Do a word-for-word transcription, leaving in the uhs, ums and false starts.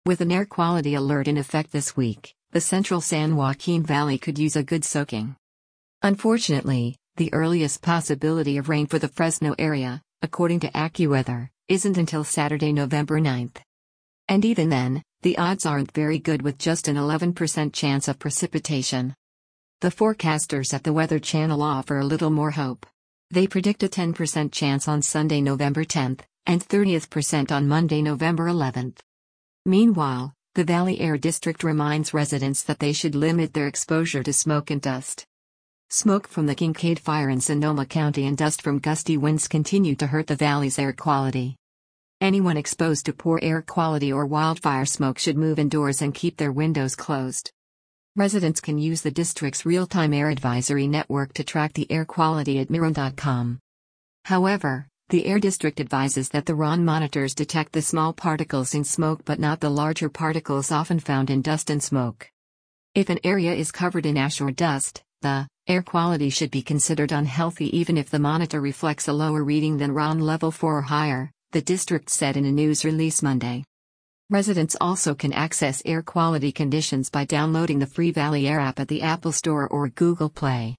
With an air quality alert in effect this week, the central San Joaquin Valley could use a good soaking. Unfortunately, the earliest possibility of rain for the Fresno area, according to AccuWeather, isn't until Saturday, November ninth. And even then, the odds aren't very good with just an eleven percent chance of precipitation. The forecasters at the Weather Channel offer a little more hope. They predict a ten percent chance on Sunday, November tenth, and thirty percent on Monday, November eleventh. Meanwhile, the Valley Air District reminds residents that they should limit their exposure to smoke and dust. Smoke from the Kincaid fire in Sonoma County and dust from gusty winds continue to hurt the valley's air quality. Anyone exposed to poor air quality or wildfire smoke should move indoors and keep their windows closed. Residents can use the district's real-time air advisory network to track the air quality at Mirror dot com. However, the Air District advises that the R O N monitors detect the small particles in smoke but not the larger particles often found in dust and smoke. If an area is covered in ash or dust, the air quality should be considered unhealthy even if the monitor reflects a lower reading than R O N level four or higher, the district said in a news release Monday. Residents also can access air quality conditions by downloading the free Valley Air app at the Apple Store or Google Play.